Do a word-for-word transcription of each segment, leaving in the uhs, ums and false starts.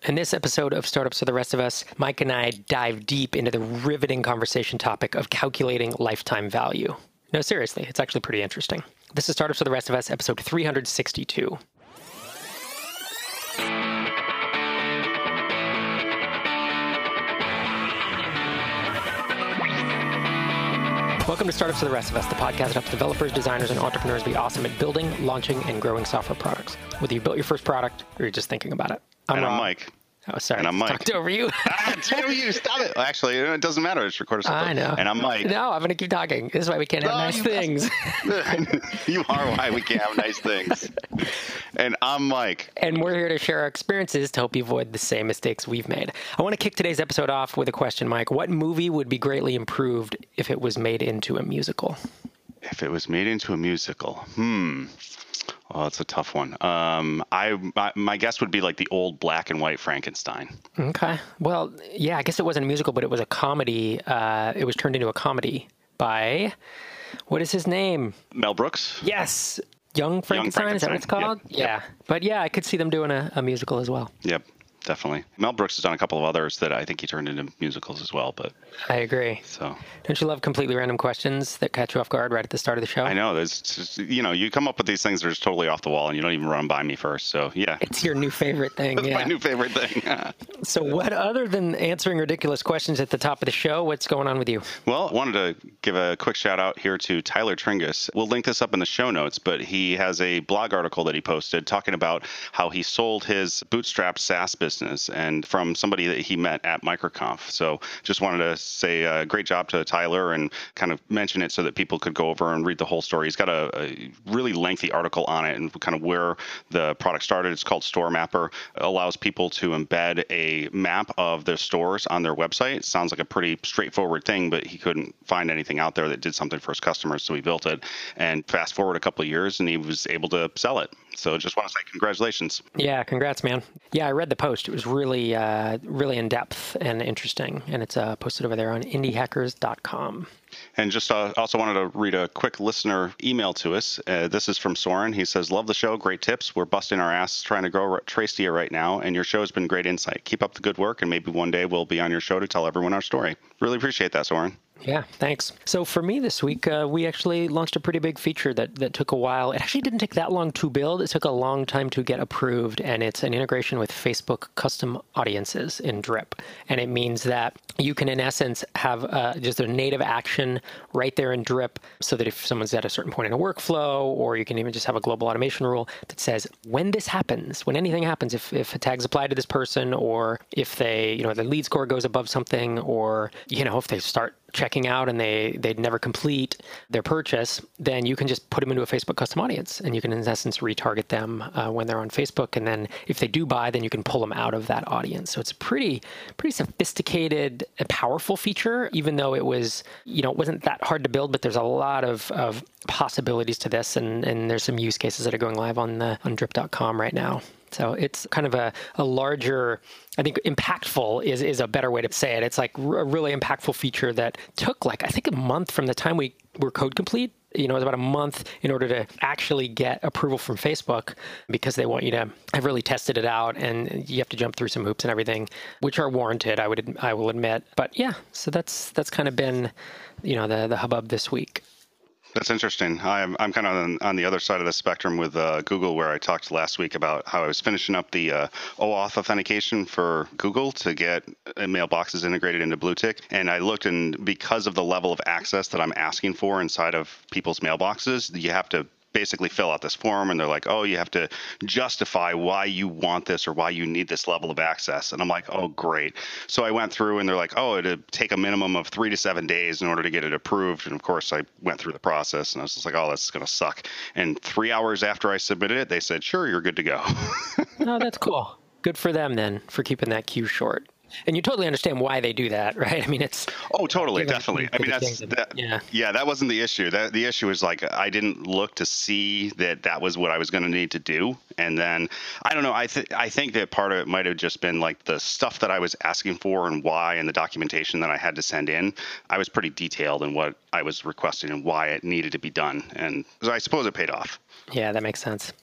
In this episode of Startups for the Rest of Us, Mike and I dive deep into the riveting conversation topic of calculating lifetime value. No, seriously, it's actually pretty interesting. This is Startups for the Rest of Us, episode three hundred sixty-two. Welcome to Startups for the Rest of Us, the podcast that helps developers, designers, and entrepreneurs be awesome at building, launching, and growing software products. Whether you built your first product or you're just thinking about it. I'm and Rob. I'm Mike. Oh, sorry. And I'm Mike. Talked over you. ah, damn you. Stop it. Actually, it doesn't matter. It's recorded. I know. And I'm Mike. No, I'm going to keep talking. This is why we can't have No, nice you things. You are why we can't have nice things. And I'm Mike. And we're here to share our experiences to help you avoid the same mistakes we've made. I want to kick today's episode off with a question, Mike. What movie would be greatly improved if it was made into a musical? If it was made into a musical, hmm. Oh, it's a tough one. Um, I my, my guess would be like the old black and white Frankenstein. Okay. Well, yeah, I guess it wasn't a musical, but it was a comedy. Uh, it was turned into a comedy by, what is his name? Mel Brooks? Yes. Young Frankenstein, Young Frankenstein. Is that what it's called? Yep. Yeah. Yep. But yeah, I could see them doing a, a musical as well. Yep. Definitely. Mel Brooks has done a couple of others that I think he turned into musicals as well. But I agree. So don't you love completely random questions that catch you off guard right at the start of the show? I know. There's just, you know, you come up with these things that are just totally off the wall and you don't even run by me first. So yeah. It's your new favorite thing. It's yeah. my new favorite thing. So what, other than answering ridiculous questions at the top of the show, what's going on with you? Well, I wanted to give a quick shout out here to Tyler Tringus. We'll link this up in the show notes, but he has a blog article that he posted talking about how he sold his bootstrapped SaaS business and from somebody that he met at MicroConf. So just wanted to say a great job to Tyler and kind of mention it so that people could go over and read the whole story. He's got a, a really lengthy article on it and kind of where the product started. It's called Store Mapper. It allows people to embed a map of their stores on their website. It sounds like a pretty straightforward thing, but he couldn't find anything out there that did something for his customers, so he built it. And fast forward a couple of years, and he was able to sell it. So just want to say congratulations. Yeah, congrats, man. Yeah, I read the post. It was really, uh, really in depth and interesting, and it's uh, posted over there on indie hackers dot com. And just uh, also wanted to read a quick listener email to us. Uh, this is from Soren. He says, love the show. Great tips. We're busting our ass trying to grow Tracea right now, and your show has been great insight. Keep up the good work, and maybe one day we'll be on your show to tell everyone our story. Really appreciate that, Soren. Yeah, thanks. So for me this week, uh, we actually launched a pretty big feature that, that took a while. It actually didn't take that long to build. It took a long time to get approved, and it's an integration with Facebook custom audiences in Drip. And it means that you can, in essence, have uh, just a native action right there in Drip so that if someone's at a certain point in a workflow, or you can even just have a global automation rule that says, when this happens, when anything happens, if, if a tag's applied to this person, or if they, you know, the lead score goes above something, or, you know, if they start checking out and they, they'd never complete their purchase, then you can just put them into a Facebook custom audience and you can, in essence, retarget them uh, when they're on Facebook. And then if they do buy, then you can pull them out of that audience. So it's a pretty, pretty sophisticated and powerful feature, even though it was, you know, it wasn't that hard to build, but there's a lot of, of possibilities to this. And, and there's some use cases that are going live on the, on drip dot com right now. So it's kind of a, a larger, I think impactful is, is a better way to say it. It's like a really impactful feature that took like, I think a month from the time we were code complete. You know, it was about a month in order to actually get approval from Facebook because they want you to have really tested it out and you have to jump through some hoops and everything, which are warranted, I would, I will admit. But yeah, so that's, that's kind of been, you know, the, the hubbub this week. That's interesting. I'm I'm kind of on, on the other side of the spectrum with uh, Google, where I talked last week about how I was finishing up the uh, OAuth authentication for Google to get mailboxes integrated into BlueTick. And I looked, and because of the level of access that I'm asking for inside of people's mailboxes, you have to basically fill out this form, and they're like, oh, you have to justify why you want this or why you need this level of access. And I'm like, oh, great. So I went through and they're like, oh, it'd take a minimum of three to seven days in order to get it approved. And of course, I went through the process and I was just like, oh, that's going to suck. And three hours after I submitted it, they said, sure, you're good to go. Oh, that's cool. Good for them then for keeping that queue short. And you totally understand why they do that, right? I mean, it's... Oh, totally, definitely. I mean, that's... That, yeah. yeah, that wasn't the issue. That The issue was like, I didn't look to see that that was what I was going to need to do. And then, I don't know, I, th- I think that part of it might have just been like the stuff that I was asking for and why, and the documentation that I had to send in. I was pretty detailed in what I was requesting and why it needed to be done. And so I suppose it paid off. Yeah, that makes sense.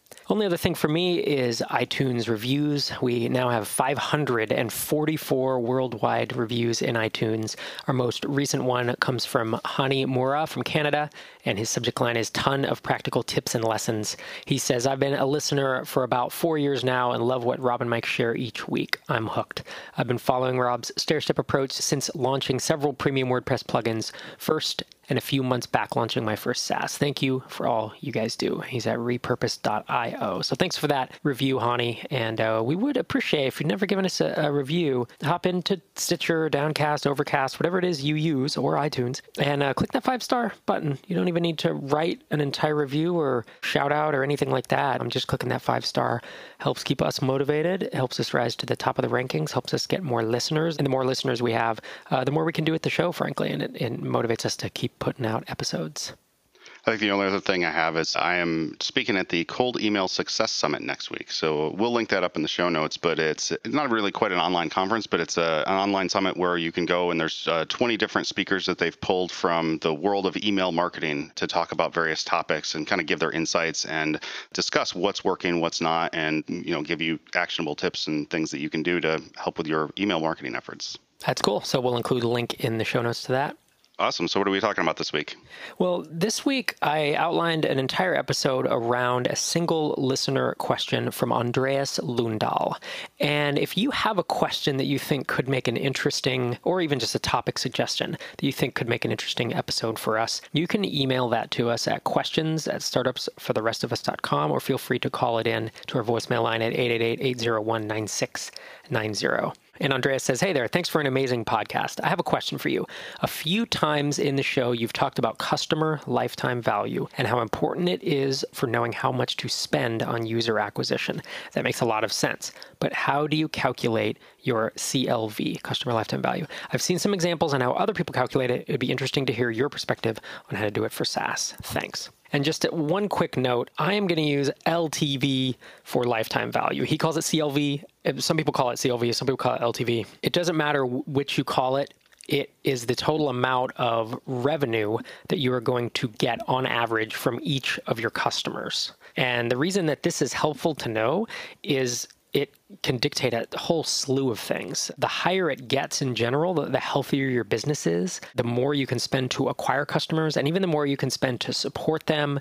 Only other thing for me is iTunes reviews. We now have five hundred forty-four worldwide reviews in iTunes. Our most recent one comes from Hani Mura from Canada, and his subject line is ton of practical tips and lessons. He says, I've been a listener for about four years now and love what Rob and Mike share each week. I'm hooked. I've been following Rob's stair-step approach since launching several premium WordPress plugins. First, and a few months back launching my first SaaS. Thank you for all you guys do. He's at repurpose dot io. So thanks for that review, Hani. And uh, we would appreciate, if you've never given us a, a review, hop into Stitcher, Downcast, Overcast, whatever it is you use, or iTunes, and uh, click that five-star button. You don't even need to write an entire review or shout out or anything like that. I'm just clicking that five-star. Helps keep us motivated. It helps us rise to the top of the rankings, helps us get more listeners. And the more listeners we have, uh, the more we can do at the show, frankly, and it, it motivates us to keep putting out episodes. I think the only other thing I have is I am speaking at the Cold Email Success Summit next week. So we'll link that up in the show notes, but it's not really quite an online conference, but it's a, an online summit where you can go and there's uh, twenty different speakers that they've pulled from the world of email marketing to talk about various topics and kind of give their insights and discuss what's working, what's not, and, you know, give you actionable tips and things that you can do to help with your email marketing efforts. That's cool. So we'll include a link in the show notes to that. Awesome. So what are we talking about this week? Well, this week I outlined an entire episode around a single listener question from Andreas Lundahl. And if you have a question that you think could make an interesting, or even just a topic suggestion that you think could make an interesting episode for us, you can email that to us at questions at startups for the rest of us dot com, or feel free to call it in to our voicemail line at eight eight eight, eight zero one, nine six nine zero. And Andreas says, hey there, thanks for an amazing podcast. I have a question for you. A few times in the show, you've talked about customer lifetime value and how important it is for knowing how much to spend on user acquisition. That makes a lot of sense. But how do you calculate your C L V, customer lifetime value? I've seen some examples on how other people calculate it. It'd be interesting to hear your perspective on how to do it for SaaS. Thanks. And just one quick note, I am going to use L T V for lifetime value. He calls it C L V. Some people call it C L V. Some people call it L T V. It doesn't matter which you call it. It is the total amount of revenue that you are going to get on average from each of your customers. And the reason that this is helpful to know is it can dictate a whole slew of things. The higher it gets in general, the, the healthier your business is, the more you can spend to acquire customers, and even the more you can spend to support them,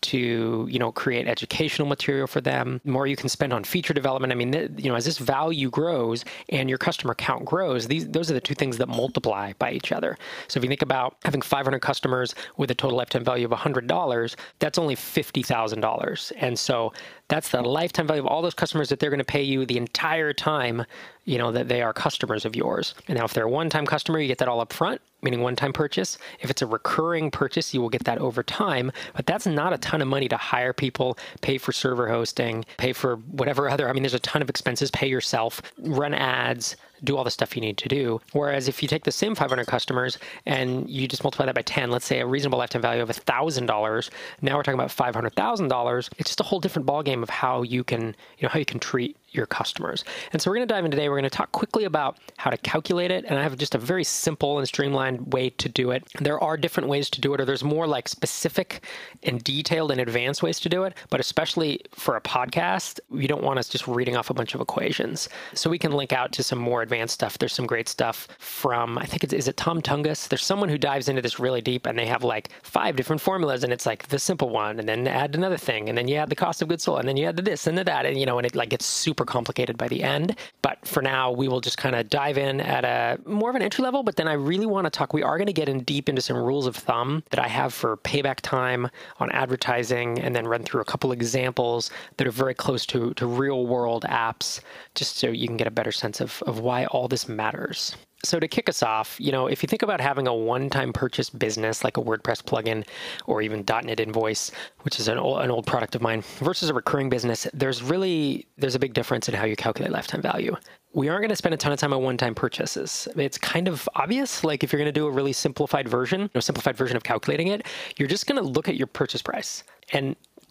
to, you know, create educational material for them, the more you can spend on feature development. I mean, you know, as this value grows and your customer count grows, these those are the two things that multiply by each other. So if you think about having five hundred customers with a total lifetime value of one hundred dollars, that's only fifty thousand dollars. And so that's the lifetime value of all those customers that they're going to pay you the entire time, you know, that they are customers of yours. And now if they're a one-time customer, you get that all up front, meaning one-time purchase. If it's a recurring purchase, you will get that over time, but that's not a ton of money to hire people, pay for server hosting, pay for whatever other, I mean, there's a ton of expenses, pay yourself, run ads, do all the stuff you need to do. Whereas if you take the same five hundred customers and you just multiply that by ten, let's say a reasonable lifetime value of one thousand dollars, now we're talking about five hundred thousand dollars. It's just a whole different ballgame of how you can, you know, how you can treat your customers. And so we're going to dive in today. We're going to talk quickly about how to calculate it. And I have just a very simple and streamlined way to do it. There are different ways to do it, or there's more like specific and detailed and advanced ways to do it. But especially for a podcast, you don't want us just reading off a bunch of equations. So we can link out to some more advanced stuff. There's some great stuff from, I think it's, is it Tom Tungus? There's someone who dives into this really deep, and they have like five different formulas, and it's like the simple one, and then add another thing, and then you add the cost of goods sold, and then you add the this and the that, and you know, and it like gets super complicated by the end. But for now, we will just kind of dive in at a more of an entry level, but then I really want to talk, we are going to get in deep into some rules of thumb that I have for payback time on advertising, and then run through a couple examples that are very close to, to real world apps, just so you can get a better sense of, of why all this matters. So to kick us off, you know, if you think about having a one-time purchase business like a WordPress plugin or even dot net Invoice, which is an old, an old product of mine, versus a recurring business, there's really, there's a big difference in how you calculate lifetime value. We aren't going to spend a ton of time on one-time purchases. It's kind of obvious. Like if you're going to do a really simplified version, a simplified version of calculating it, you're just going to look at your purchase price. And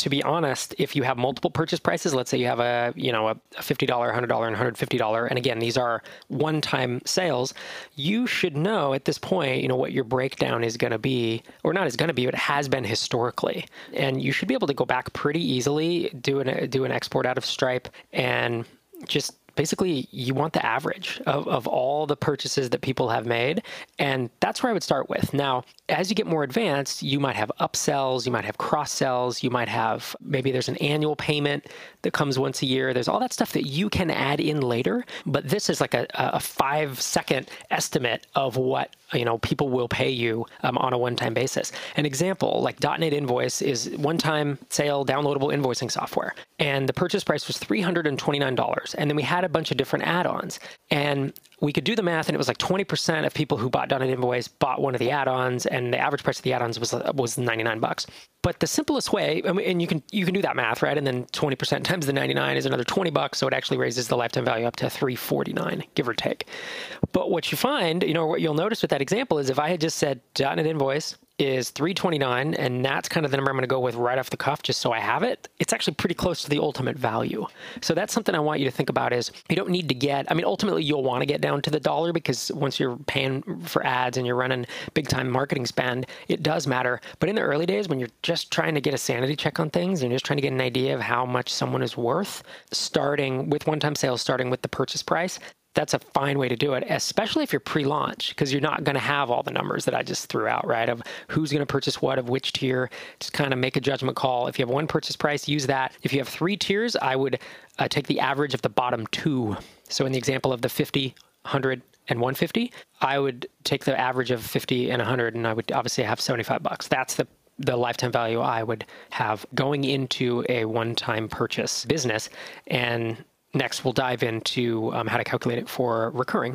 to be honest, if you have multiple purchase prices, let's say you have a, you know, a fifty dollars, one hundred dollars, and one hundred fifty dollars, and again, these are one-time sales, you should know at this point, you know, what your breakdown is going to be, or not is going to be, but it has been historically. And you should be able to go back pretty easily, do an, do an export out of Stripe, and just basically you want the average of, of all the purchases that people have made. And that's where I would start with. Now, as you get more advanced, you might have upsells, you might have cross sells, you might have, maybe there's an annual payment that comes once a year. There's all that stuff that you can add in later. But this is like a, a five second estimate of what, you know, people will pay you um, on a one-time basis. An example, like .dot net Invoice is one-time sale, downloadable invoicing software. And the purchase price was three hundred twenty-nine dollars. And then we had a bunch of different add-ons. And we could do the math, and it was like twenty percent of people who bought .dot net Invoice bought one of the add-ons, and the average price of the add-ons was was ninety-nine bucks. But the simplest way, and you can you can do that math, right? And then twenty percent times the ninety-nine is another twenty bucks, so it actually raises the lifetime value up to three forty-nine, give or take. But what you find, you know, what you'll notice with that example is if I had just said .dot net Invoice is three twenty-nine, and that's kind of the number I'm going to go with right off the cuff just so I have it, it's actually pretty close to the ultimate value. So that's something I want you to think about is you don't need to get, I mean, ultimately you'll want to get down to the dollar because once you're paying for ads and you're running big time marketing spend, it does matter. But in the early days when you're just trying to get a sanity check on things and you're just trying to get an idea of how much someone is worth, starting with one-time sales, starting with the purchase price, that's a fine way to do it, especially if you're pre-launch, because you're not going to have all the numbers that I just threw out, right? Of who's going to purchase what, of which tier. Just kind of make a judgment call. If you have one purchase price, use that. If you have three tiers, I would uh, take the average of the bottom two. So in the example of the fifty, one hundred, and one hundred fifty, I would take the average of fifty and one hundred, and I would obviously have seventy-five bucks. That's the the lifetime value I would have going into a one-time purchase business. And next, we'll dive into um, how to calculate it for recurring.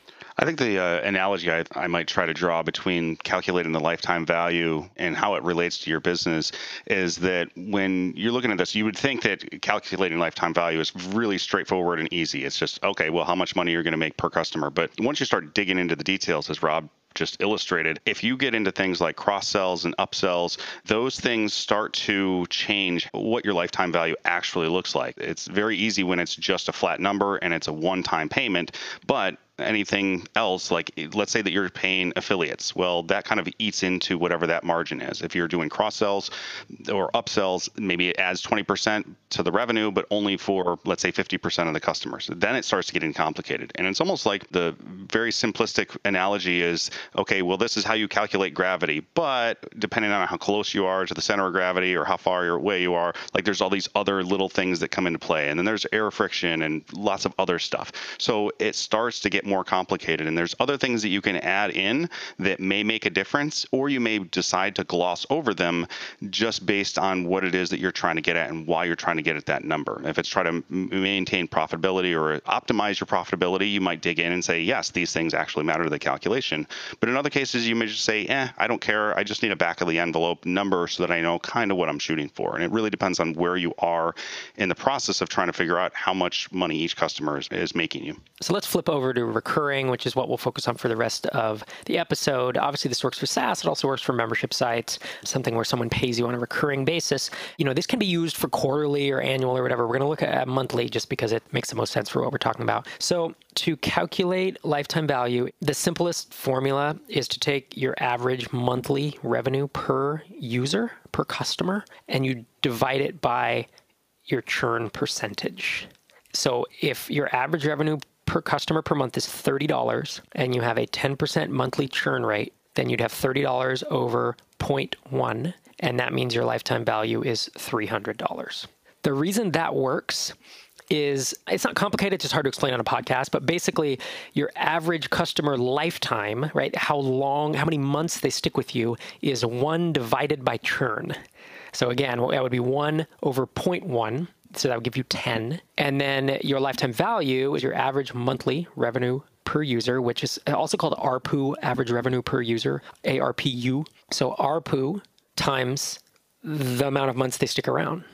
I think the uh, analogy I, I might try to draw between calculating the lifetime value and how it relates to your business is that when you're looking at this, you would think that calculating lifetime value is really straightforward and easy. It's just, okay, well, how much money you're going to make per customer. But once you start digging into the details, as Rob just illustrated, if you get into things like cross sells and upsells, those things start to change what your lifetime value actually looks like. It's very easy when it's just a flat number and it's a one-time payment, but anything else, like let's say that you're paying affiliates, well, that kind of eats into whatever that margin is. If you're doing cross sells or upsells, maybe it adds twenty percent to the revenue, but only for, let's say, fifty percent of the customers. Then it starts getting complicated. And it's almost like the very simplistic analogy is, okay, well, this is how you calculate gravity, but depending on how close you are to the center of gravity or how far away you are, like there's all these other little things that come into play. And then there's air friction and lots of other stuff. So it starts to get more complicated, and there's other things that you can add in that may make a difference, or you may decide to gloss over them just based on what it is that you're trying to get at and why you're trying to get at that number. If it's try to maintain profitability or optimize your profitability, you might dig in and say, yes, these things actually matter to the calculation. But in other cases, you may just say, eh, I don't care. I just need a back of the envelope number so that I know kind of what I'm shooting for. And it really depends on where you are in the process of trying to figure out how much money each customer is, is making you. So let's flip over to recurring, which is what we'll focus on for the rest of the episode. Obviously, this works for SaaS. It also works for membership sites, something where someone pays you on a recurring basis. You know, this can be used for quarterly or annual or whatever. We're going to look at monthly just because it makes the most sense for what we're talking about. So to calculate lifetime value, the simplest formula is to take your average monthly revenue per user, per customer, and you divide it by your churn percentage. So if your average revenue per customer per month is thirty dollars and you have a ten percent monthly churn rate, then you'd have thirty dollars over zero point one, and that means your lifetime value is three hundred dollars. The reason that works is, it's not complicated, it's just hard to explain on a podcast, but basically your average customer lifetime, right, how long, how many months they stick with you is one divided by churn. So again, that would be one over zero point one. So that would give you ten. And then your lifetime value is your average monthly revenue per user, which is also called A R P U, average revenue per user, A R P U. So A R P U times the amount of months they stick around.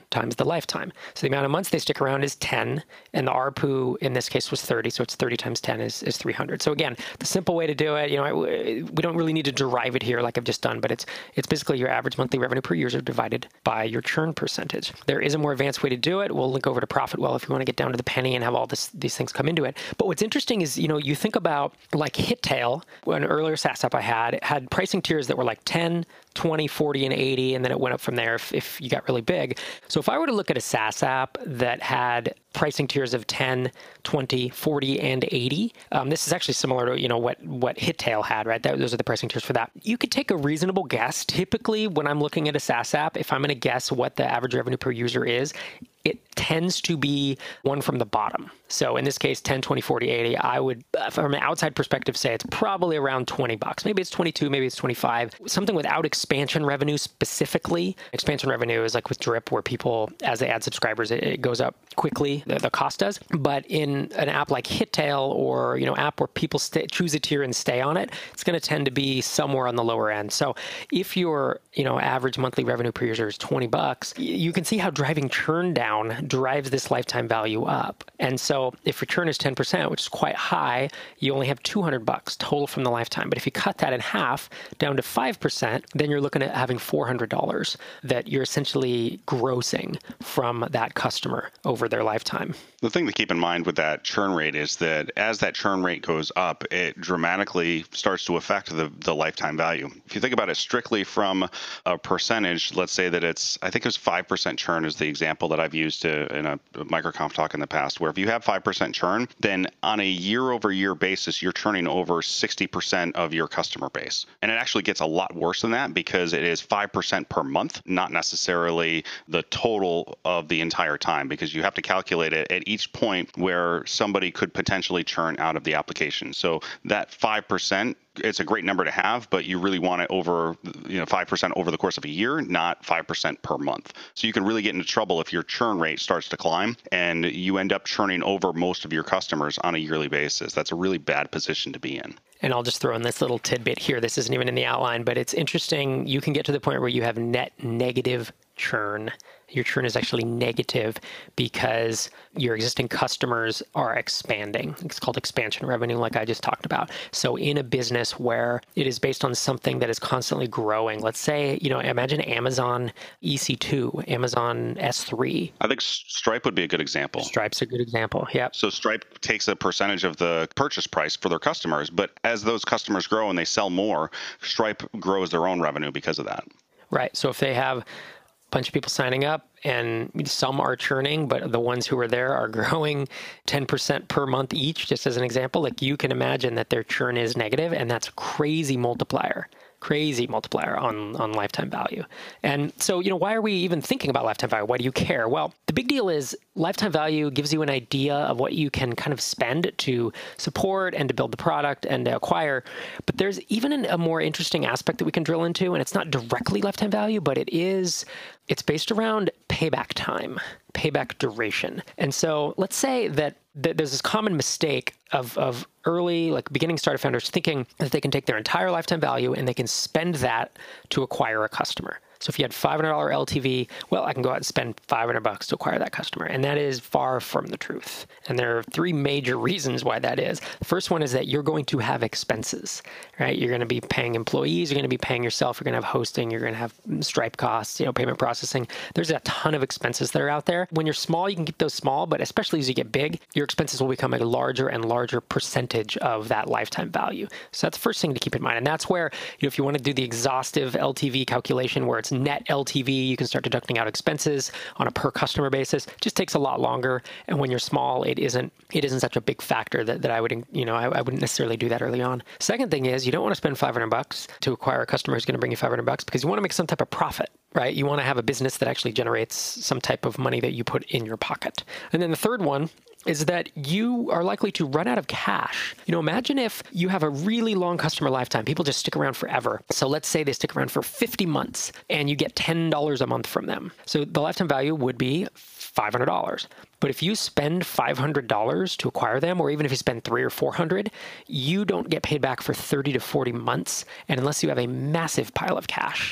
times the lifetime. So the amount of months they stick around is ten, and the A R P U in this case was thirty, so it's thirty times ten is, is three hundred. So again, the simple way to do it, you know, we don't really need to derive it here like I've just done, but it's it's basically your average monthly revenue per user divided by your churn percentage. There is a more advanced way to do it. We'll link over to Profitwell if you want to get down to the penny and have all this, these things come into it. But what's interesting is, you know, you think about like HitTail, an earlier SaaS app I had, it had pricing tiers that were like ten, twenty, forty, and eighty, and then it went up from there if, if you got really big. So if I were to look at a SaaS app that had pricing tiers of ten, twenty, forty, and eighty, um, this is actually similar to, you know, what, what HitTail had, right? That, those are the pricing tiers for that. You could take a reasonable guess. Typically, when I'm looking at a SaaS app, if I'm going to guess what the average revenue per user is, it tends to be one from the bottom. So in this case, ten, twenty, forty, eighty, I would, from an outside perspective, say it's probably around twenty bucks. Maybe it's twenty-two, maybe it's twenty-five. Something without expansion revenue specifically. Expansion revenue is like with Drip, where people, as they add subscribers, it, it goes up quickly, the, the cost does. But in an app like HitTail, or, you know, app where people stay, choose a tier and stay on it, it's going to tend to be somewhere on the lower end. So if your, you know, average monthly revenue per user is twenty bucks, you can see how driving churn down drives this lifetime value up. And so if your churn is ten percent, which is quite high, you only have two hundred bucks total from the lifetime. But if you cut that in half down to five percent, then you're looking at having four hundred dollars that you're essentially grossing from that customer over their lifetime. The thing to keep in mind with that churn rate is that as that churn rate goes up, it dramatically starts to affect the, the lifetime value. If you think about it strictly from a percentage, let's say that it's, I think it was five percent churn is the example that I've used to, in a MicroConf talk in the past, where if you have five percent churn, then on a year-over-year basis, you're churning over sixty percent of your customer base. And it actually gets a lot worse than that because it is five percent per month, not necessarily the total of the entire time, because you have to calculate it at each point where somebody could potentially churn out of the application. So that five percent, it's a great number to have, but you really want it over, you know, five percent over the course of a year, not five percent per month. So you can really get into trouble if your churn rate starts to climb and you end up churning over most of your customers on a yearly basis. That's a really bad position to be in. And I'll just throw in this little tidbit here. This isn't even in the outline, but it's interesting. You can get to the point where you have net negative churn. Your churn is actually negative because your existing customers are expanding. It's called expansion revenue, like I just talked about. So in a business where it is based on something that is constantly growing, let's say, you know, imagine Amazon E C two, Amazon S three. I think Stripe would be a good example. Stripe's a good example, yeah. So Stripe takes a percentage of the purchase price for their customers, but as those customers grow and they sell more, Stripe grows their own revenue because of that. Right. So if they have bunch of people signing up and some are churning, but the ones who are there are growing ten percent per month each, just as an example, like you can imagine that their churn is negative, and that's a crazy multiplier. Crazy multiplier on, on lifetime value. And so, you know, why are we even thinking about lifetime value? Why do you care? Well, the big deal is lifetime value gives you an idea of what you can kind of spend to support and to build the product and to acquire. But there's even an, a more interesting aspect that we can drill into, and it's not directly lifetime value, but it is, it's based around payback time, payback duration. And so let's say that th- there's this common mistake of, of early, like beginning startup founders thinking that they can take their entire lifetime value and they can spend that to acquire a customer. So if you had five hundred dollars L T V, well, I can go out and spend five hundred bucks to acquire that customer. And that is far from the truth. And there are three major reasons why that is. The first one is that you're going to have expenses, right? You're going to be paying employees. You're going to be paying yourself. You're going to have hosting. You're going to have Stripe costs, you know, payment processing. There's a ton of expenses that are out there. When you're small, you can keep those small, but especially as you get big, your expenses will become a larger and larger percentage of that lifetime value. So that's the first thing to keep in mind. And that's where, you know, if you want to do the exhaustive L T V calculation where it's net L T V, you can start deducting out expenses on a per customer basis. It just takes a lot longer. And when you're small, it isn't it isn't such a big factor that, that I would, you know, I, I wouldn't necessarily do that early on. Second thing is you don't want to spend five hundred bucks to acquire a customer who's going to bring you five hundred bucks because you want to make some type of profit, right? You want to have a business that actually generates some type of money that you put in your pocket. And then the third one is that you are likely to run out of cash. You know, imagine if you have a really long customer lifetime. People just stick around forever. So let's say they stick around for fifty months and you get ten dollars a month from them. So the lifetime value would be five hundred dollars. But if you spend five hundred dollars to acquire them, or even if you spend three or four hundred, you don't get paid back for thirty to forty months. And unless you have a massive pile of cash,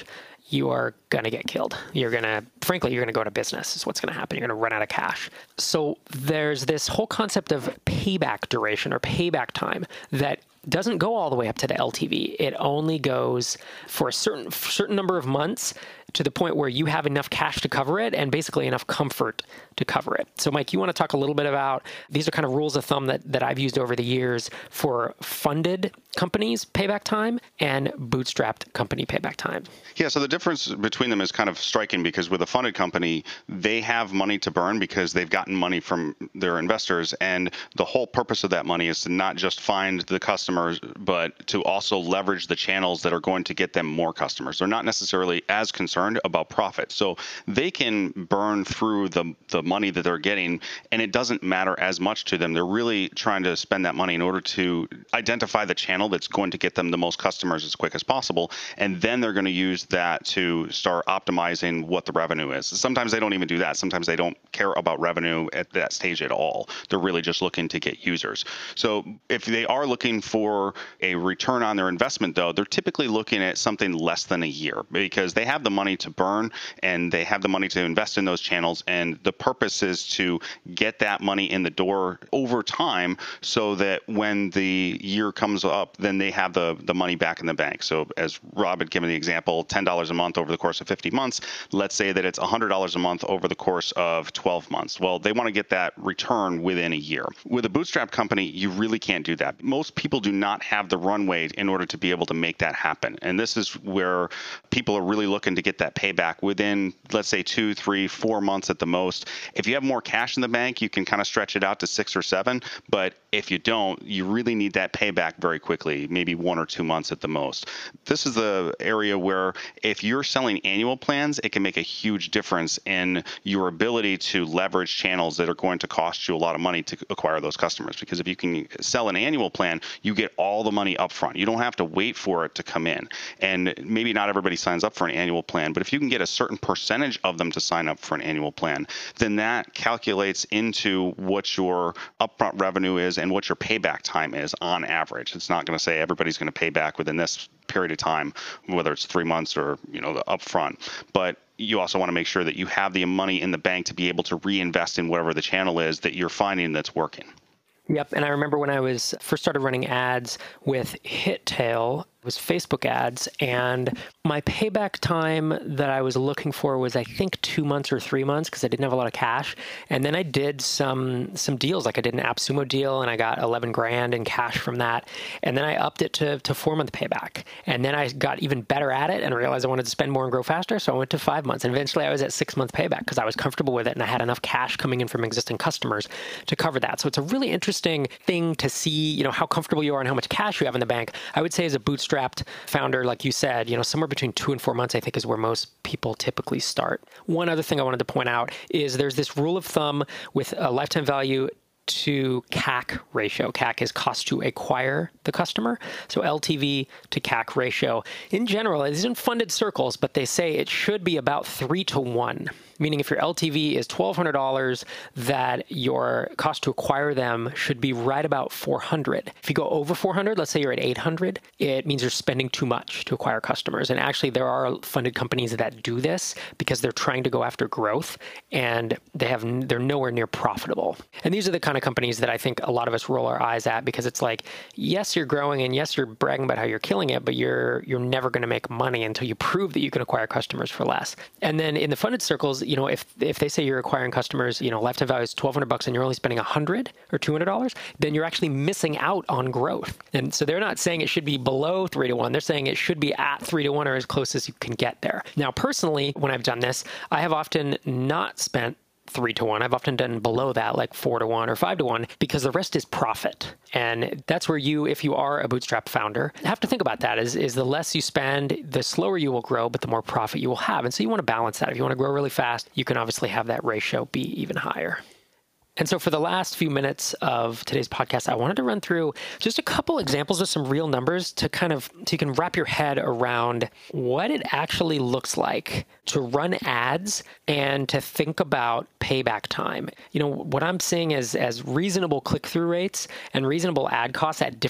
you are going to get killed. You're going to, frankly, you're going to go out of business is what's going to happen. You're going to run out of cash. So there's this whole concept of payback duration or payback time that doesn't go all the way up to the L T V. It only goes for a certain certain number of months to the point where you have enough cash to cover it and basically enough comfort to cover it. So Mike, you want to talk a little bit about, these are kind of rules of thumb that, that I've used over the years for funded companies payback time and bootstrapped company payback time. Yeah, so the difference between them is kind of striking because with a funded company, they have money to burn because they've gotten money from their investors. And the whole purpose of that money is to not just find the customers, but to also leverage the channels that are going to get them more customers. They're not necessarily as concerned about profit. So they can burn through the, the money that they're getting, and it doesn't matter as much to them. They're really trying to spend that money in order to identify the channel that's going to get them the most customers as quick as possible. And then they're going to use that to start optimizing what the revenue is. Sometimes they don't even do that. Sometimes they don't care about revenue at that stage at all. They're really just looking to get users. So if they are looking for a return on their investment, though, they're typically looking at something less than a year because they have the money to burn and they have the money to invest in those channels. And the purpose is to get that money in the door over time so that when the year comes up, then they have the, the money back in the bank. So as Rob had given the example, ten dollars a month over the course of fifty months, let's say that it's one hundred dollars a month over the course of twelve months. Well, they want to get that return within a year. With a bootstrap company, you really can't do that. Most people do not have the runway in order to be able to make that happen. And this is where people are really looking to get that payback within, let's say, two, three, four months at the most. If you have more cash in the bank, you can kind of stretch it out to six or seven. But if you don't, you really need that payback very quickly, maybe one or two months at the most. This is the area where if you're selling annual plans, it can make a huge difference in your ability to leverage channels that are going to cost you a lot of money to acquire those customers. Because if you can sell an annual plan, you get all the money up front. You don't have to wait for it to come in. And maybe not everybody signs up for an annual plan, but if you can get a certain percentage of them to sign up for an annual plan, then that calculates into what your upfront revenue is and what your payback time is on average. It's not going to say everybody's going to pay back within this period of time, whether it's three months or, you know, the upfront. But you also want to make sure that you have the money in the bank to be able to reinvest in whatever the channel is that you're finding that's working. Yep. And I remember when I was first started running ads with HitTail, it was Facebook ads, and my payback time that I was looking for was, I think, two months or three months because I didn't have a lot of cash. And then I did some some deals, like I did an AppSumo deal, and I got eleven grand in cash from that. And then I upped it to, to four month payback. And then I got even better at it and realized I wanted to spend more and grow faster, so I went to five months. And eventually I was at six month payback because I was comfortable with it and I had enough cash coming in from existing customers to cover that. So it's a really interesting thing to see, you know, how comfortable you are and how much cash you have in the bank. I would say as a bootstrapped founder, like you said, you know, somewhere between two and four months, I think, is where most people typically start. One other thing I wanted to point out is there's this rule of thumb with a lifetime value to C A C ratio. C A C is cost to acquire the customer. So L T V to C A C ratio. In general, it isn't funded circles, but they say it should be about three to one. Meaning if your L T V is twelve hundred dollars, that your cost to acquire them should be right about four hundred dollars. If you go over four hundred dollars, let's say you're at eight hundred dollars, it means you're spending too much to acquire customers. And actually, there are funded companies that do this because they're trying to go after growth and they have they're nowhere near profitable. And these are the kind of companies that I think a lot of us roll our eyes at because it's like, yes, you're growing and yes, you're bragging about how you're killing it, but you're you're never going to make money until you prove that you can acquire customers for less. And then in the funded circles, you know, if if they say you're acquiring customers, you know, lifetime value is twelve hundred bucks and you're only spending one hundred or two hundred dollars, then you're actually missing out on growth. And so they're not saying it should be below three to one. They're saying it should be at three to one or as close as you can get there. Now, personally, when I've done this, I have often not spent three to one. I've often done below that, like four to one or five to one, because the rest is profit. And that's where you, if you are a bootstrap founder, have to think about that is, is the less you spend, the slower you will grow, but the more profit you will have. And so you want to balance that. If you want to grow really fast, you can obviously have that ratio be even higher. And so for the last few minutes of today's podcast, I wanted to run through just a couple examples of some real numbers to kind of, so you can wrap your head around what it actually looks like to run ads and to think about payback time. You know, what I'm seeing is as reasonable click-through rates and reasonable ad costs at different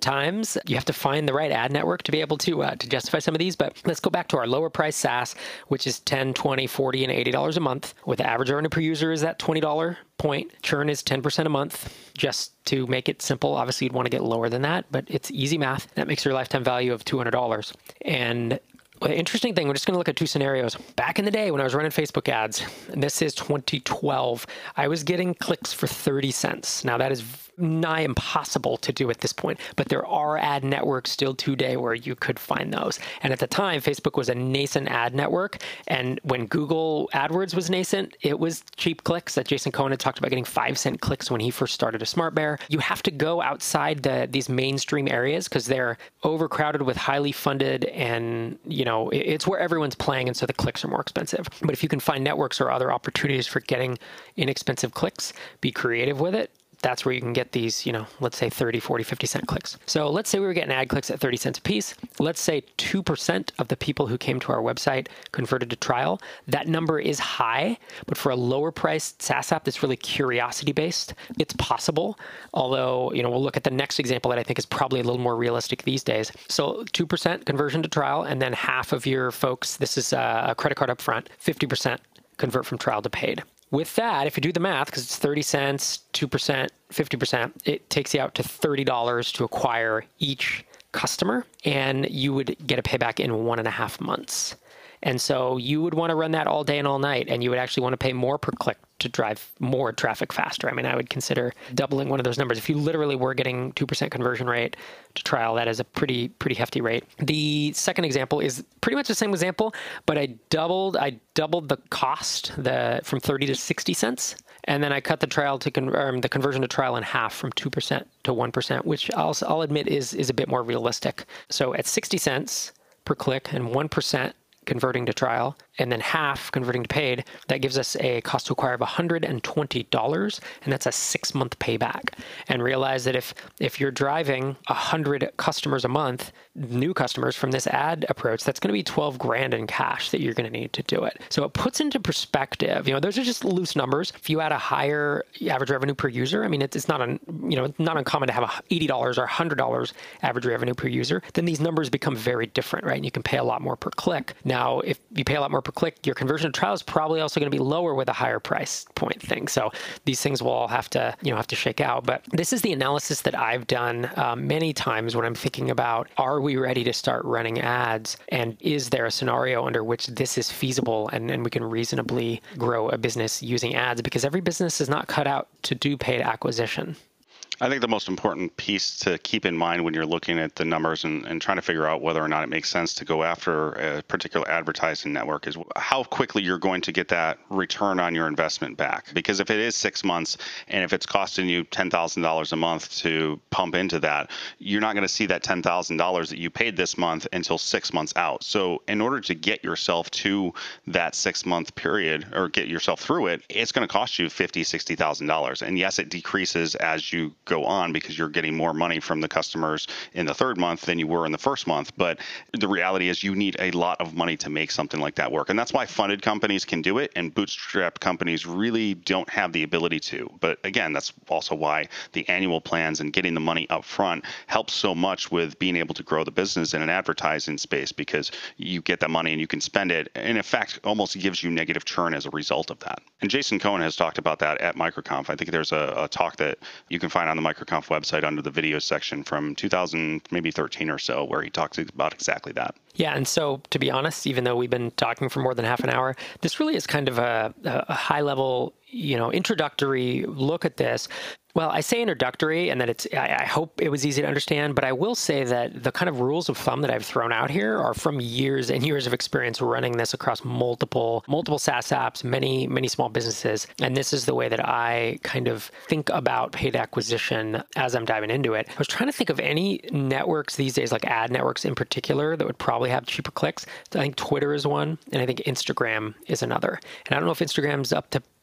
times you have to find the right ad network to be able to uh, to justify some of these. But let's go back to our lower price SaaS, which is ten, twenty, forty, and eighty dollars a month, with the average revenue per user is that twenty dollars point. Churn is ten percent a month. Just to make it simple, obviously you'd want to get lower than that, but it's easy math. That makes your lifetime value of two hundred dollars. And the interesting thing, we're just going to look at two scenarios. Back in the day when I was running Facebook ads, and this is twenty twelve, I was getting clicks for thirty cents. Now that is nigh impossible to do at this point, but there are ad networks still today where you could find those. And at the time, Facebook was a nascent ad network. And when Google AdWords was nascent, it was cheap clicks that Jason Cohen had talked about, getting five cent clicks when he first started a SmartBear. You have to go outside the, these mainstream areas because they're overcrowded with highly funded, and you know it's where everyone's playing, and so the clicks are more expensive. But if you can find networks or other opportunities for getting inexpensive clicks, be creative with it. That's where you can get these, you know, let's say thirty, forty, fifty cent clicks. So let's say we were getting ad clicks at thirty cents a piece. Let's say two percent of the people who came to our website converted to trial. That number is high, but for a lower priced SaaS app that's really curiosity based, it's possible. Although, you know, we'll look at the next example that I think is probably a little more realistic these days. So two percent conversion to trial, and then half of your folks, this is a credit card up front, fifty percent convert from trial to paid. With that, if you do the math, because it's thirty cents, two percent, fifty percent, it takes you out to thirty dollars to acquire each customer, and you would get a payback in one and a half months. And so you would want to run that all day and all night, and you would actually want to pay more per click to drive more traffic faster. I mean, I would consider doubling one of those numbers. If you literally were getting two percent conversion rate to trial, that is a pretty, pretty hefty rate. The second example is pretty much the same example, but I doubled, I doubled the cost the from thirty to sixty cents. And then I cut the trial to con- um, the conversion to trial in half from two percent to one percent, which I'll, I'll admit is, is a bit more realistic. So at sixty cents per click and one percent converting to trial, and then half converting to paid, that gives us a cost to acquire of one hundred twenty dollars, and that's a six-month payback. And realize that if if you're driving one hundred customers a month, new customers from this ad approach, that's going to be twelve grand in cash that you're going to need to do it. So it puts into perspective, you know, those are just loose numbers. If you add a higher average revenue per user, I mean, it's, it's not un, you know, not uncommon to have eighty dollars or one hundred dollars average revenue per user, then these numbers become very different, right? And you can pay a lot more per click. Now, if you pay a lot more per click, your conversion to trial is probably also going to be lower with a higher price point thing. So these things will all have to, you know, have to shake out. But this is the analysis that I've done um, many times when I'm thinking about, are we ready to start running ads? And is there a scenario under which this is feasible and, and we can reasonably grow a business using ads? Because every business is not cut out to do paid acquisition. I think the most important piece to keep in mind when you're looking at the numbers and, and trying to figure out whether or not it makes sense to go after a particular advertising network is how quickly you're going to get that return on your investment back. Because if it is six months and if it's costing you ten thousand dollars a month to pump into that, you're not going to see that ten thousand dollars that you paid this month until six months out. So in order to get yourself to that six month period or get yourself through it, it's going to cost you fifty thousand dollars, sixty thousand dollars. And yes, it decreases as you go on because you're getting more money from the customers in the third month than you were in the first month. But the reality is you need a lot of money to make something like that work. And that's why funded companies can do it and bootstrap companies really don't have the ability to. But again, that's also why the annual plans and getting the money up front helps so much with being able to grow the business in an advertising space, because you get that money and you can spend it. And in fact, almost gives you negative churn as a result of that. And Jason Cohen has talked about that at MicroConf. I think there's a, a talk that you can find on the MicroConf website under the video section from two thousand, maybe thirteen or so, where he talks about exactly that. Yeah, and so to be honest, even though we've been talking for more than half an hour, this really is kind of a, a high-level, you know, introductory look at this. Well, I say introductory, and that it's, I, I hope it was easy to understand, but I will say that the kind of rules of thumb that I've thrown out here are from years and years of experience running this across multiple, multiple SaaS apps, many, many small businesses. And this is the way that I kind of think about paid acquisition as I'm diving into it. I was trying to think of any networks these days, like ad networks in particular, that would probably have cheaper clicks. I think Twitter is one, and I think Instagram is another. And I don't know if Instagram's up to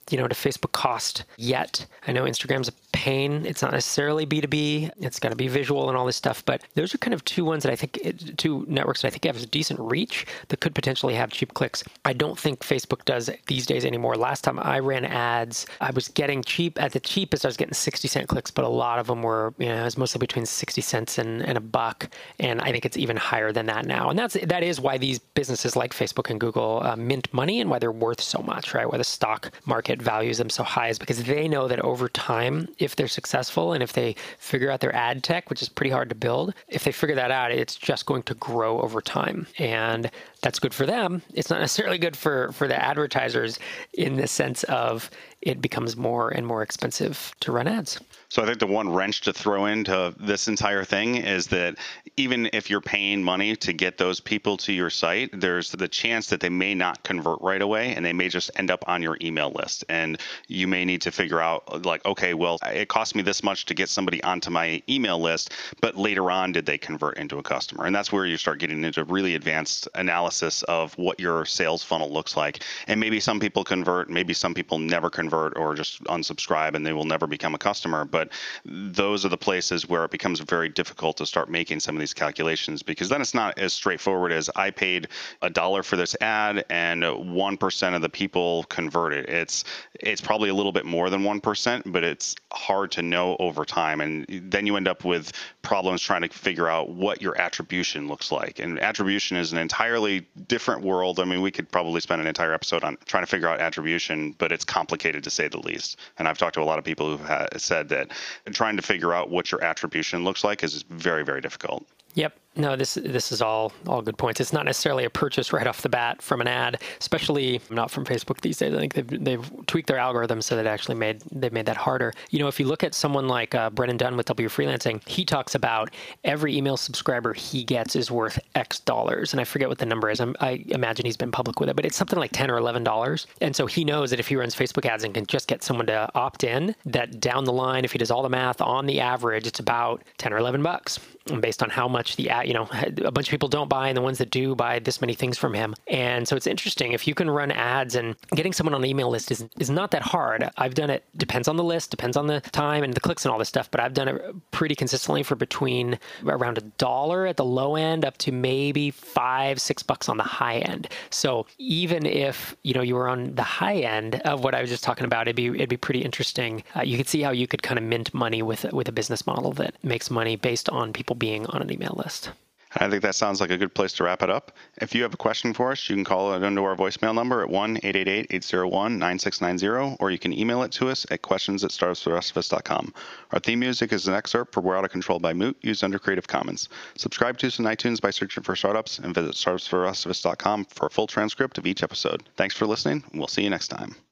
you know, to Facebook cost yet. I know Instagram's a pain. It's not necessarily B two B. It's got to be visual and all this stuff. But those are kind of two ones that I think, two networks that I think have a decent reach that could potentially have cheap clicks. I don't think Facebook does these days anymore. Last time I ran ads, I was getting cheap. At the cheapest, I was getting sixty cent clicks, but a lot of them were, you know, it was mostly between sixty cents and, and a buck. And I think it's even higher than that now. And that's that is why these businesses like Facebook and Google uh, mint money and why they're worth so much, right? Why the stock market values them so high is because they know that over time, if they're successful and if they figure out their ad tech, which is pretty hard to build, if they figure that out, it's just going to grow over time. And that's good for them. It's not necessarily good for, for the advertisers in the sense of it becomes more and more expensive to run ads. So I think the one wrench to throw into this entire thing is that even if you're paying money to get those people to your site, there's the chance that they may not convert right away and they may just end up on your email list. And you may need to figure out like, okay, well, it cost me this much to get somebody onto my email list, but later on, did they convert into a customer? And that's where you start getting into really advanced analysis of what your sales funnel looks like. And maybe some people convert, maybe some people never convert or just unsubscribe and they will never become a customer. But those are the places where it becomes very difficult to start making some of these calculations, because then it's not as straightforward as I paid a dollar for this ad and one percent of the people converted. It's it's probably a little bit more than one percent, but it's hard to know over time. And then you end up with problems trying to figure out what your attribution looks like. And attribution is an entirely different world. I mean, we could probably spend an entire episode on trying to figure out attribution, but it's complicated to say the least. And I've talked to a lot of people who've ha- said that trying to figure out what your attribution looks like is very, very difficult. Yep. No, this this is all all good points. It's not necessarily a purchase right off the bat from an ad, especially not from Facebook these days. I think they've they've tweaked their algorithms so that it actually made they've made that harder. You know, if you look at someone like uh, Brennan Dunn with W Freelancing, he talks about every email subscriber he gets is worth X dollars, and I forget what the number is. I'm, I imagine he's been public with it, but it's something like ten or eleven dollars. And so he knows that if he runs Facebook ads and can just get someone to opt in, that down the line, if he does all the math on the average, it's about ten or eleven bucks. And based on how much the ad, you know, a bunch of people don't buy, and the ones that do buy this many things from him. And so it's interesting. If you can run ads, and getting someone on the email list is is not that hard. I've done it, depends on the list, depends on the time and the clicks and all this stuff, but I've done it pretty consistently for between around a dollar at the low end up to maybe five, six bucks on the high end. So even if, you know, you were on the high end of what I was just talking about, it'd be it'd be pretty interesting. Uh, you could see how you could kind of mint money with with a business model that makes money based on people being on an email list. I think that sounds like a good place to wrap it up. If you have a question for us, you can call it into our voicemail number at one eight eight eight, eight zero one, nine six nine zero, or you can email it to us at questions at startups for the rest of us dot com. Our theme music is an excerpt from We're Out of Control by Moot, used under Creative Commons. Subscribe to us on iTunes by searching for Startups, and visit startups for the rest of us dot com for a full transcript of each episode. Thanks for listening, and we'll see you next time.